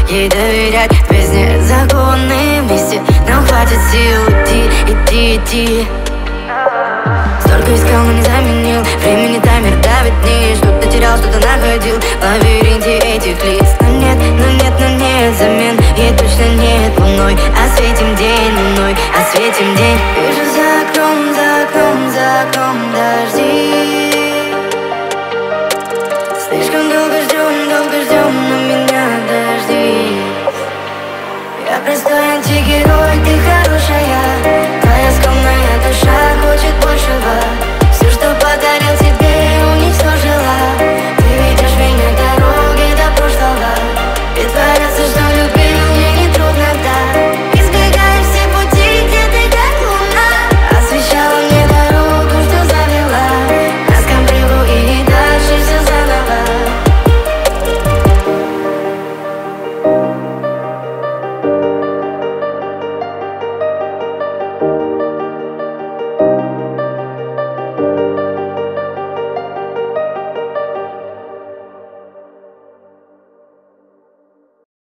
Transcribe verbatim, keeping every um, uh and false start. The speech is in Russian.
ей доверять. Песни законные вместе, нам хватит сил идти, идти, идти. Столько искал, но не заменил. Времени таймер давит вниз. Что-то терял, что-то находил в лабиринте этих лиц. Но нет, но нет, но нет замен. Ей точно нет луной, осветим